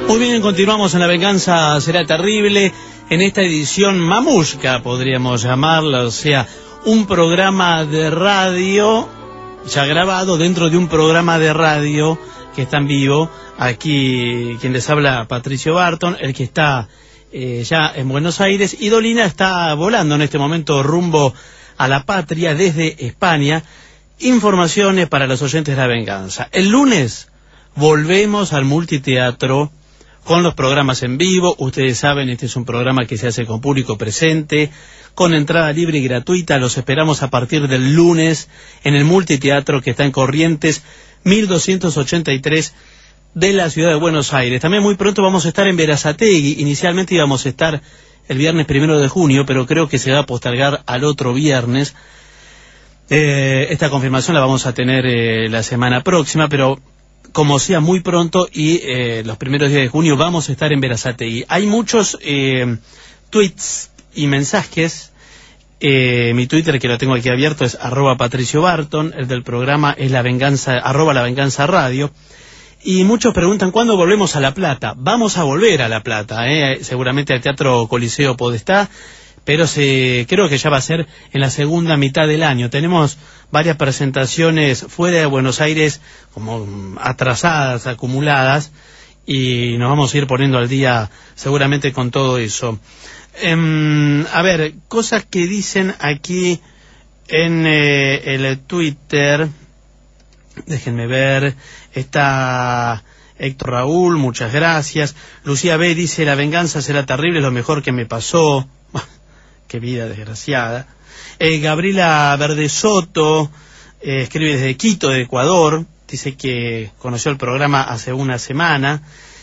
Muy bien, continuamos en La Venganza Será Terrible, en esta edición mamushka, podríamos llamarla, o sea, un programa de radio ya grabado dentro de un programa de radio que está en vivo. Aquí quien les habla, Patricio Barton, el que está ya en Buenos Aires, y Dolina está volando en este momento rumbo a la patria desde España. Informaciones para los oyentes de La Venganza. El lunes volvemos al multiteatro con los programas en vivo. Ustedes saben, este es un programa que se hace con público presente, con entrada libre y gratuita. Los esperamos a partir del lunes en el multiteatro que está en Corrientes 1283 de la ciudad de Buenos Aires. También muy pronto vamos a estar en Berazategui. Inicialmente íbamos a estar el viernes 1 de junio, pero creo que se va a postergar al otro viernes. Esta confirmación la vamos a tener la semana próxima, pero como sea muy pronto, y los primeros días de junio vamos a estar en Berazategui. Hay muchos tweets y mensajes. Mi Twitter, que lo tengo aquí abierto, es @PatricioBarton. El del programa es La Venganza, @LaVenganzaRadio. Y muchos preguntan ¿cuándo volvemos a La Plata? Vamos a volver a La Plata, seguramente al Teatro Coliseo Podestá, pero creo que ya va a ser en la segunda mitad del año. Tenemos varias presentaciones fuera de Buenos Aires, como atrasadas, acumuladas, y nos vamos a ir poniendo al día seguramente con todo eso. A ver, cosas que dicen aquí en el Twitter. Déjenme ver. Está Héctor Raúl, muchas gracias. Lucía B. dice: La venganza será terrible, es lo mejor que me pasó. Qué vida desgraciada. Gabriela Verde Soto escribe desde Quito, de Ecuador. Dice que conoció el programa hace una semana.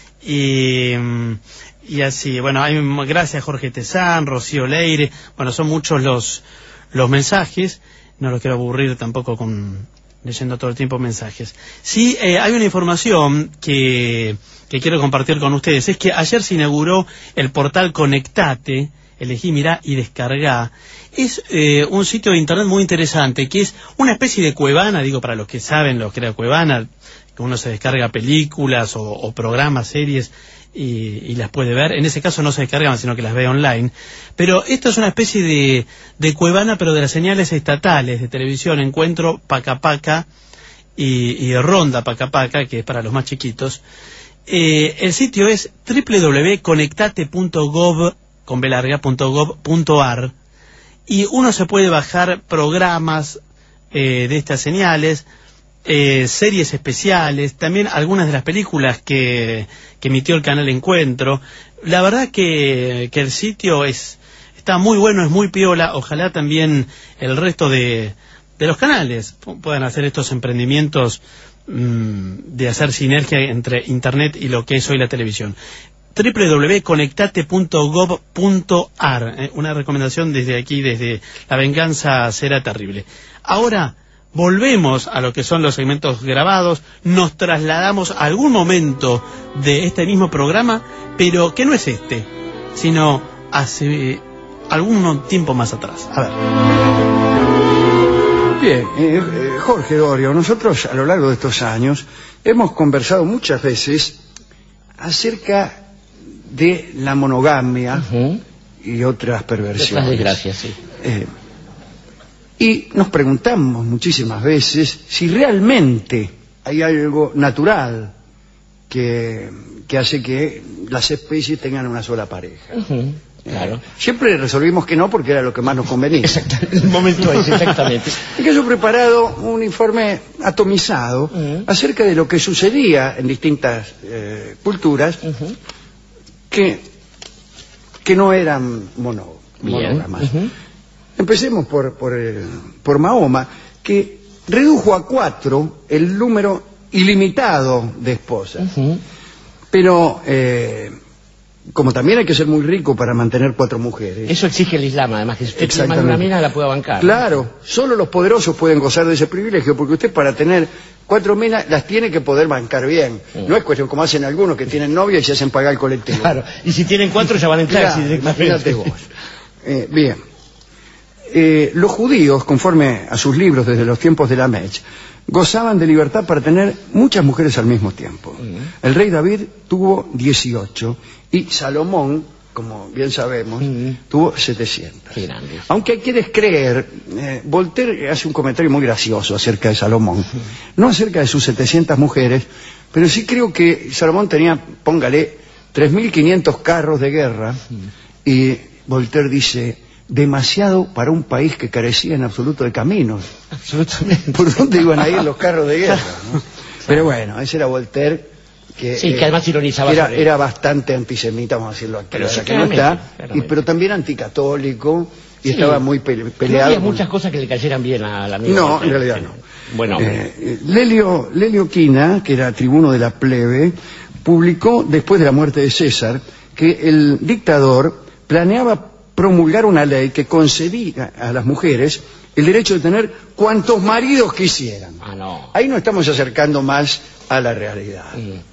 Y así, bueno, gracias Jorge Tezán, Rocío Leire. Bueno, son muchos los mensajes. No los quiero aburrir tampoco leyendo todo el tiempo mensajes. Sí, hay una información que quiero compartir con ustedes. Es que ayer se inauguró el portal Conectate. Elegí, mirá y descargá. Es un sitio de internet muy interesante, que es una especie de Cuevana, digo para los que saben lo que era Cuevana, que uno se descarga películas o programas, series, y las puede ver. En ese caso no se descargan, sino que las ve online. Pero esto es una especie de Cuevana, pero de las señales estatales de televisión. Encuentro Paca Paca y Ronda Paca Paca, que es para los más chiquitos. El sitio es www.conectate.gov.ar, y uno se puede bajar programas de estas señales, series especiales, también algunas de las películas que emitió el canal Encuentro. La verdad que el sitio está muy bueno, es muy piola. Ojalá también el resto de los canales puedan hacer estos emprendimientos de hacer sinergia entre internet y lo que es hoy la televisión. www.conectate.gov.ar, una recomendación desde aquí, desde La Venganza Será Terrible. Ahora volvemos a lo que son los segmentos grabados, nos trasladamos a algún momento de este mismo programa, pero que no es este, sino hace algún tiempo más atrás. A ver. Bien, Jorge Dorio, nosotros a lo largo de estos años hemos conversado muchas veces acerca de la monogamia y otras perversiones. Otras desgracias, sí. Y nos preguntamos muchísimas veces si realmente hay algo natural que hace que las especies tengan una sola pareja. Claro. Siempre resolvimos que no, porque era lo que más nos convenía. Exactamente, en el momento es, exactamente. Y que yo he preparado un informe atomizado acerca de lo que sucedía en distintas culturas que no eran monógamas. Empecemos por Mahoma, que redujo a 4 el número ilimitado de esposas. Pero como también hay que ser muy rico para mantener 4 mujeres. Eso exige el Islam, además, que si usted tiene más de una mina la pueda bancar. Claro, solo los poderosos pueden gozar de ese privilegio, porque usted para tener 4 minas las tiene que poder bancar bien. No es cuestión como hacen algunos que tienen novia y se hacen pagar el colectivo. Claro, y si tienen 4 ya van a entrar. Claro, imagínate vos. Bien. Los judíos, conforme a sus libros desde los tiempos de la Mech, gozaban de libertad para tener muchas mujeres al mismo tiempo. El rey David tuvo 18 y Salomón, como bien sabemos, tuvo 700. Qué grande. Aunque hay que descreer, Voltaire hace un comentario muy gracioso acerca de Salomón. No acerca de sus 700 mujeres, pero sí creo que Salomón tenía, póngale, 3.500 carros de guerra, y Voltaire dice, demasiado para un país que carecía en absoluto de caminos. Absolutamente. ¿Por dónde iban a ir los carros de guerra, no? Pero bueno, ese era Voltaire, que, sí, que además ironizaba era bastante antisemita, vamos a decirlo aquí, pero sí, que no está, claramente. pero también anticatólico, y sí, estaba muy peleado. No había muchas cosas que le cayeran bien a la amiga. No, en realidad no. Bueno, Lelio Quina, que era tribuno de la plebe, publicó, después de la muerte de César, que el dictador planeaba promulgar una ley que concedía a las mujeres el derecho de tener cuantos maridos quisieran. no. Ahí nos estamos acercando más a la realidad.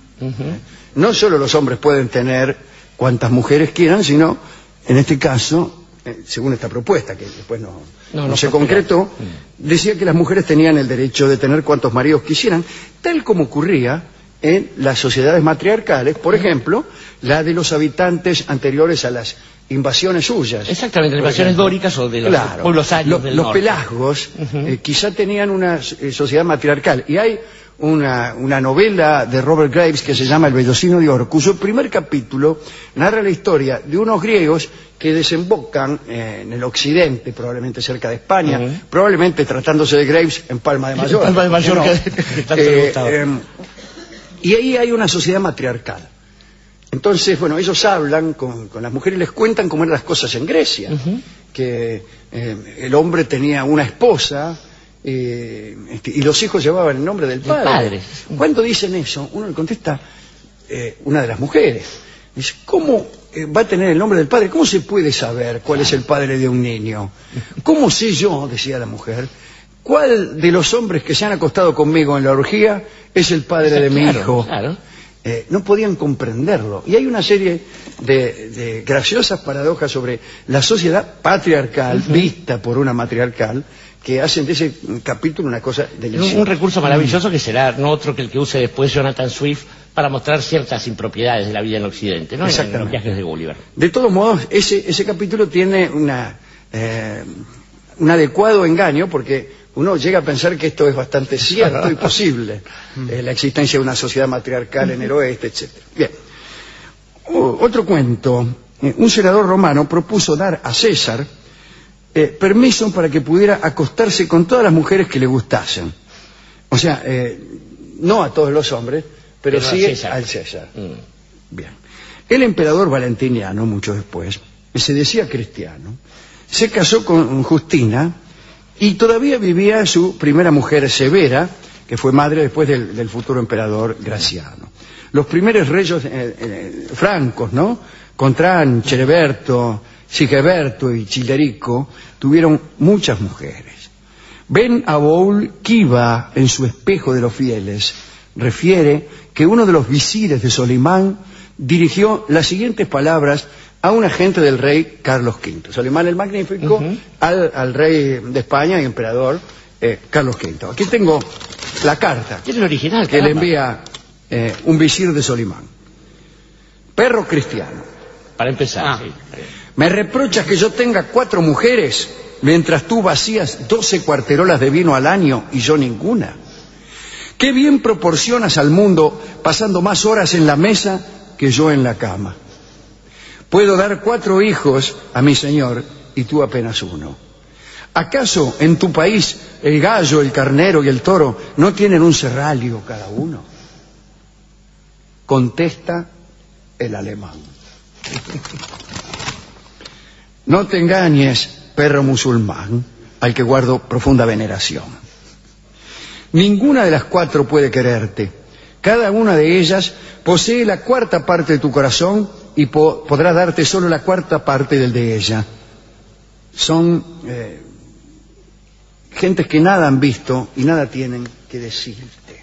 No solo los hombres pueden tener cuantas mujeres quieran, sino, en este caso, según esta propuesta, que después no se concretó, decía que las mujeres tenían el derecho de tener cuantos maridos quisieran, tal como ocurría en las sociedades matriarcales, por ejemplo, la de los habitantes anteriores a las invasiones suyas. Exactamente, las invasiones dóricas o de los pueblos arios del los norte. pelasgos quizá tenían una sociedad matriarcal, y hay una novela de Robert Graves que se llama El Vellocino de Oro, cuyo primer capítulo narra la historia de unos griegos que desembocan en el occidente, probablemente cerca de España, probablemente, tratándose de Graves, en Palma de Mallorca. Palma de Mallorca, que tanto le gustaba. Y ahí hay una sociedad matriarcal. Entonces, bueno, ellos hablan con las mujeres y les cuentan cómo eran las cosas en Grecia, que el hombre tenía una esposa y los hijos llevaban el nombre del padre. Cuando dicen eso, uno le contesta, una de las mujeres, dice, ¿cómo va a tener el nombre del padre? ¿Cómo se puede saber cuál es el padre de un niño? ¿Cómo sé yo, decía la mujer, cuál de los hombres que se han acostado conmigo en la orgía es el padre de mi hijo? Claro. No podían comprenderlo. Y hay una serie de graciosas paradojas sobre la sociedad patriarcal, vista por una matriarcal, que hacen de ese capítulo una cosa deliciosa. Un recurso maravilloso que será no otro que el que use después Jonathan Swift para mostrar ciertas impropiedades de la vida en Occidente, ¿no? Exactamente. En los viajes de Gulliver. De todos modos, ese capítulo tiene un adecuado engaño, porque uno llega a pensar que esto es bastante cierto y posible, la existencia de una sociedad matriarcal en el oeste, etc. Bien. Otro cuento. Un senador romano propuso dar a César permiso para que pudiera acostarse con todas las mujeres que le gustasen. O sea, no a todos los hombres, pero sí al César. Bien. El emperador Valentiniano, mucho después, se decía cristiano, se casó con Justina y todavía vivía su primera mujer, Severa, que fue madre después del futuro emperador Graciano. Los primeros reyes francos, ¿no? Contran, Cheriberto, Sigeberto y Childerico tuvieron muchas mujeres. Ben Aboul Kiva, en su Espejo de los Fieles, refiere que uno de los visires de Solimán dirigió las siguientes palabras a un agente del rey Carlos V. Solimán el Magnífico al rey de España y emperador Carlos V. Aquí tengo la carta ¿Tiene el original? que le envía un visir de Solimán. Perro cristiano. Para empezar, sí. Me reprochas que yo tenga 4 mujeres mientras tú vacías 12 cuarterolas de vino al año y yo ninguna. Qué bien proporcionas al mundo pasando más horas en la mesa que yo en la cama. Puedo dar 4 hijos a mi señor y tú apenas uno. ¿Acaso en tu país el gallo, el carnero y el toro no tienen un serralio cada uno? Contesta el alemán. No te engañes, perro musulmán, al que guardo profunda veneración. Ninguna de las 4 puede quererte. Cada una de ellas posee la 4ª parte de tu corazón y podrá darte solo la 4ª parte del de ella. Son gentes que nada han visto y nada tienen que decirte.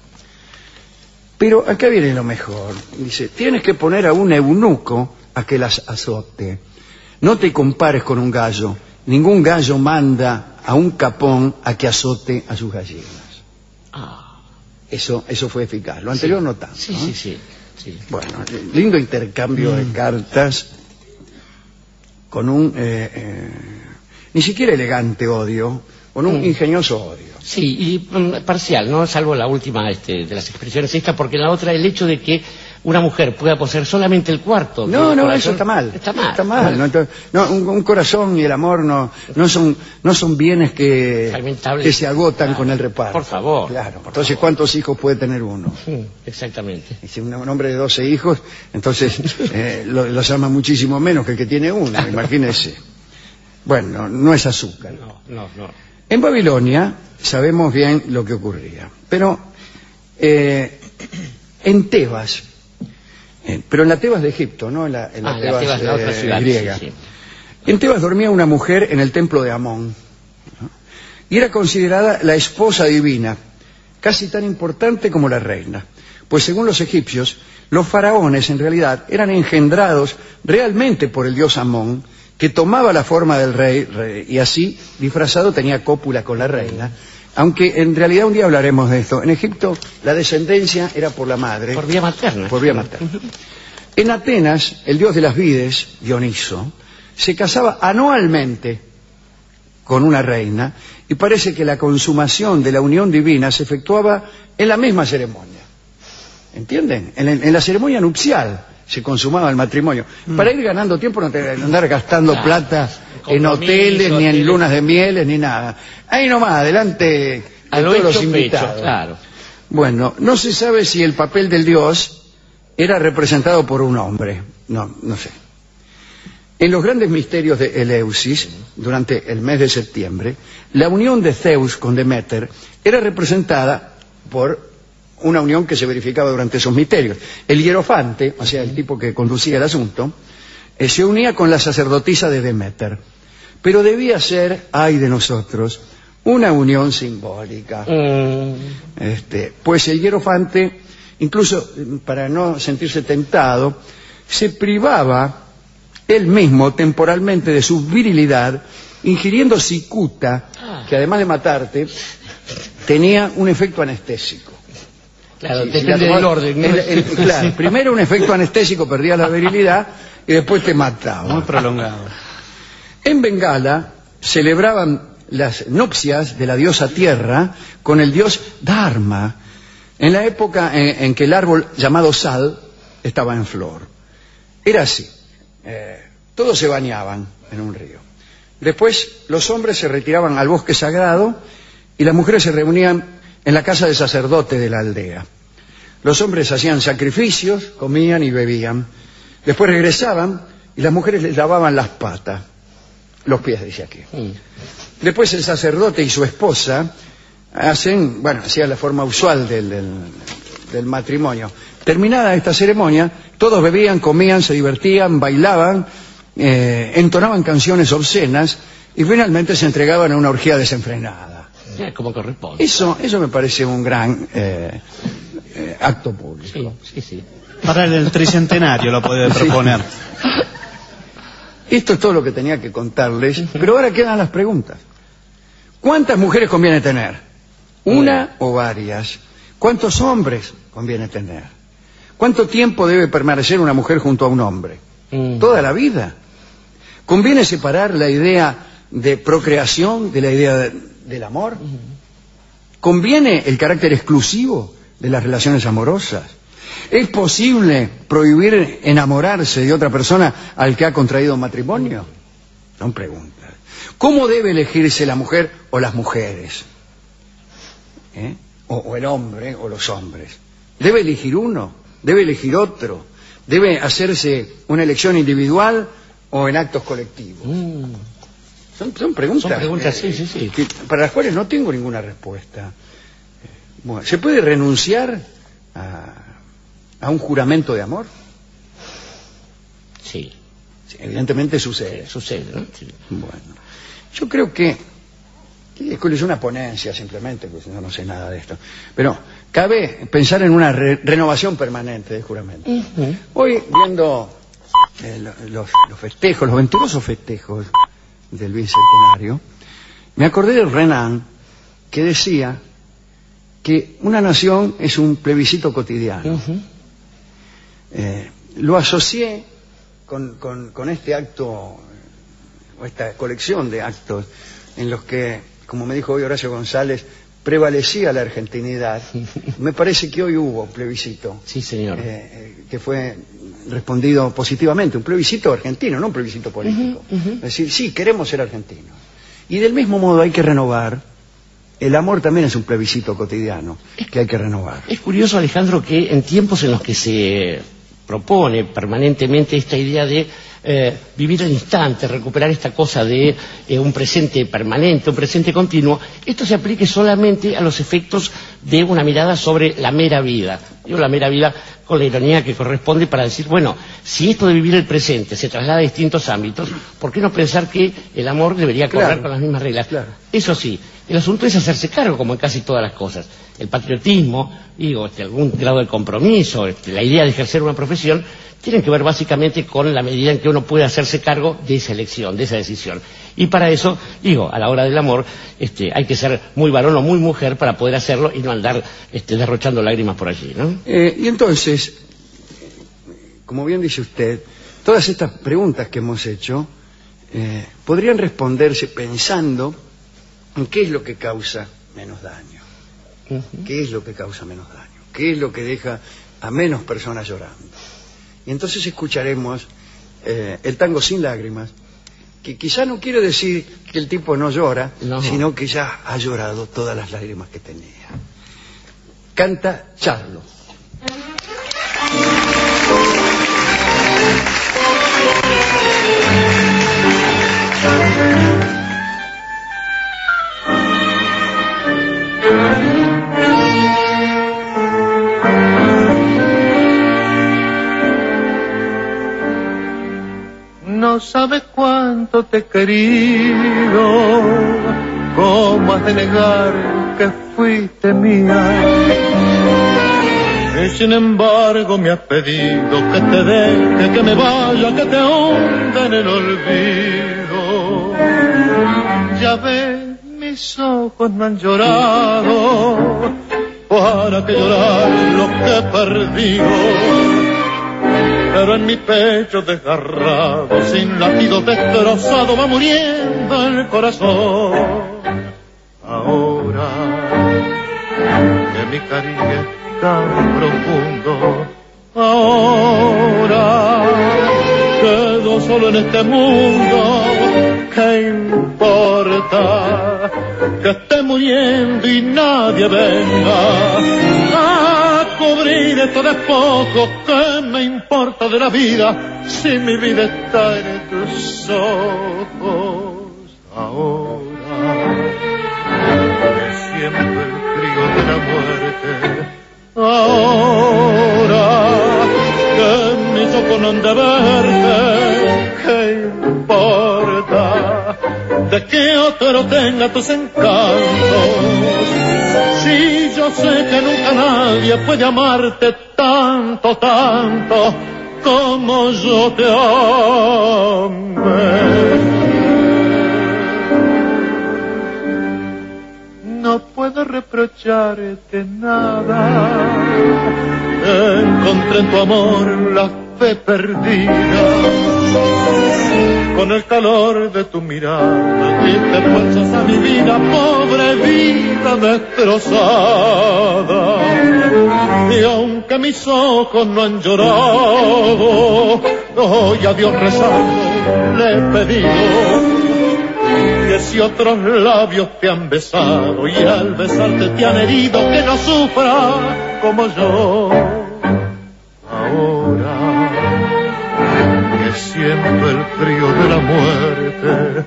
Pero acá viene lo mejor. Dice, tienes que poner a un eunuco a que las azote. No te compares con un gallo. Ningún gallo manda a un capón a que azote a sus gallinas. eso fue eficaz. Lo anterior no tanto. Sí, ¿no? sí. Bueno, lindo intercambio de cartas con un ni siquiera elegante odio, con un ingenioso odio. Sí, y parcial, ¿no? Salvo la última de las expresiones esta, porque la otra, el hecho de que una mujer pueda poseer solamente el cuarto. No, corazón, eso está mal. Está mal. Está mal. No, un corazón y el amor no son bienes que se agotan con el reparto. Por favor. Claro. Entonces, ¿cuántos hijos puede tener uno? Exactamente. Y si un hombre de 12 hijos, entonces los ama muchísimo menos que el que tiene uno, imagínese. Bueno, no es azúcar. No. En Babilonia sabemos bien lo que ocurría, pero en Tebas, pero en la Tebas de Egipto, no en la Tebas la otra ciudad, griega. Sí. En Tebas dormía una mujer en el templo de Amón, ¿no? Y era considerada la esposa divina, casi tan importante como la reina, pues según los egipcios, los faraones en realidad eran engendrados realmente por el dios Amón, que tomaba la forma del rey y así, disfrazado, tenía cópula con la reina. Aunque en realidad un día hablaremos de esto. En Egipto la descendencia era por la madre. Por vía materna. Por vía materna. En Atenas, el dios de las vides, Dioniso, se casaba anualmente con una reina y parece que la consumación de la unión divina se efectuaba en la misma ceremonia. ¿Entienden? En la ceremonia nupcial se consumaba el matrimonio. Para ir ganando tiempo, no tener que andar gastando plata en hoteles, ni en lunas de mieles, ni nada. Ahí nomás, adelante de todos los invitados. Claro. Bueno, no se sabe si el papel del dios era representado por un hombre. No sé. En los grandes misterios de Eleusis, durante el mes de septiembre, la unión de Zeus con Deméter era representada por una unión que se verificaba durante esos misterios. El hierofante, o sea, el tipo que conducía el asunto, se unía con la sacerdotisa de Deméter, pero debía ser, ay de nosotros, una unión simbólica. Pues el hierofante, incluso para no sentirse tentado, se privaba él mismo temporalmente de su virilidad, ingiriendo cicuta, que además de matarte, tenía un efecto anestésico. Claro, depende del orden, ¿no? Claro, primero un efecto anestésico, perdía la virilidad y después te mataba. Muy prolongado. En Bengala celebraban las nupcias de la diosa tierra con el dios Dharma, en la época en que el árbol llamado sal estaba en flor. Era así. Todos se bañaban en un río. Después los hombres se retiraban al bosque sagrado y las mujeres se reunían en la casa del sacerdote de la aldea. Los hombres hacían sacrificios, comían y bebían. Después regresaban y las mujeres les lavaban las patas, los pies, dice aquí. Después el sacerdote y su esposa hacían la forma usual del matrimonio. Terminada esta ceremonia, todos bebían, comían, se divertían, bailaban, entonaban canciones obscenas y finalmente se entregaban a una orgía desenfrenada. Como corresponde. Eso me parece un gran acto público. Sí. Para el tricentenario lo puede proponer. Esto es todo lo que tenía que contarles, pero ahora quedan las preguntas. ¿Cuántas mujeres conviene tener? ¿Una o varias? ¿Cuántos hombres conviene tener? ¿Cuánto tiempo debe permanecer una mujer junto a un hombre? ¿Toda la vida? ¿Conviene separar la idea de procreación de la idea del amor? ¿Conviene el carácter exclusivo de las relaciones amorosas? ¿Es posible prohibir enamorarse de otra persona al que ha contraído matrimonio? Son preguntas. ¿Cómo debe elegirse la mujer o las mujeres? O el hombre o los hombres. ¿Debe elegir uno? ¿Debe elegir otro? ¿Debe hacerse una elección individual o en actos colectivos? Son preguntas. Son preguntas, sí. Para las cuales no tengo ninguna respuesta. Bueno, ¿se puede renunciar a un juramento de amor? Sí. Evidentemente sucede. Sucede, ¿no? Sí. Bueno, yo creo que es una ponencia simplemente, pues no sé nada de esto. Pero cabe pensar en una renovación permanente del juramento. Hoy, viendo los festejos, los venturosos festejos del bicentenario, me acordé de Renan, que decía que una nación es un plebiscito cotidiano. Lo asocié con este acto, o esta colección de actos, en los que, como me dijo hoy Horacio González, prevalecía la argentinidad. Me parece que hoy hubo un plebiscito. Sí, señor. Que fue respondido positivamente, un plebiscito argentino, no un plebiscito político. Es decir, sí, queremos ser argentinos. Y del mismo modo hay que renovar. El amor también es un plebiscito cotidiano que hay que renovar. Es curioso, Alejandro, que en tiempos en los que se propone permanentemente esta idea de vivir el instante, recuperar esta cosa de un presente permanente, un presente continuo, esto se aplique solamente a los efectos de una mirada sobre la mera vida. Digo la mera vida con la ironía que corresponde para decir, bueno, si esto de vivir el presente se traslada a distintos ámbitos, ¿por qué no pensar que el amor debería correr con las mismas reglas? Claro. Eso sí, el asunto es hacerse cargo, como en casi todas las cosas. El patriotismo, algún grado de compromiso, la idea de ejercer una profesión, tienen que ver básicamente con la medida en que uno puede hacerse cargo de esa elección, de esa decisión. Y para eso, a la hora del amor, hay que ser muy varón o muy mujer para poder hacerlo y no andar derrochando lágrimas por allí, ¿no? Y entonces, como bien dice usted, todas estas preguntas que hemos hecho podrían responderse pensando en qué es lo que causa menos daño. ¿Qué es lo que causa menos daño? ¿Qué es lo que deja a menos personas llorando? Y entonces escucharemos el tango sin lágrimas, que quizá no quiere decir que el tipo no llora, sino que ya ha llorado todas las lágrimas que tenía. Canta Charlo. No sabes cuánto te he querido, cómo has de negar que fuiste mía. Y sin embargo me has pedido que te deje, que me vaya, que te hunda en el olvido. Ya ves, mis ojos no han llorado, para que llorar lo que he perdido. Pero en mi pecho desgarrado, sin latido destrozado, va muriendo el corazón. Ahora que mi cariño es tan profundo, ahora quedo solo en este mundo, ¿qué importa que esté muriendo y nadie venga a cubrir estos despojos? ¿Qué me importa de la vida si mi vida está en tus ojos? Ahora que siento el frío de la muerte, ahora que mis ojos no han de verte, ¿qué importa de que otro tenga tus encantos? Si yo sé que nunca nadie puede amarte tanto, tanto como yo te amé. No puedo reprocharte nada, encontré en tu amor la fe perdida. Con el calor de tu mirada diste fuerzas a mi vida, pobre vida destrozada. Y aunque mis ojos no han llorado, hoy a Dios rezando le he pedido que si otros labios te han besado y al besarte te han herido, que no sufra como yo. Ahora que siento el frío de la muerte,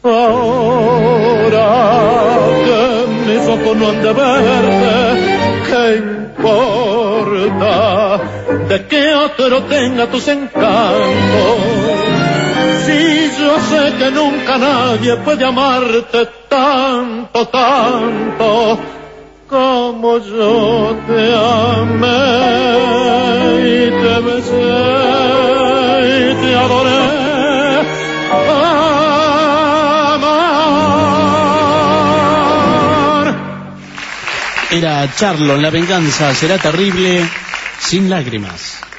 ahora que mis ojos no han de verte, ¿qué importa de que otro tenga tus encantos? Si yo sé que nunca nadie puede amarte tanto, tanto como yo te amé y te besé y te adoré. Era para Charlo, La venganza será terrible, sin lágrimas.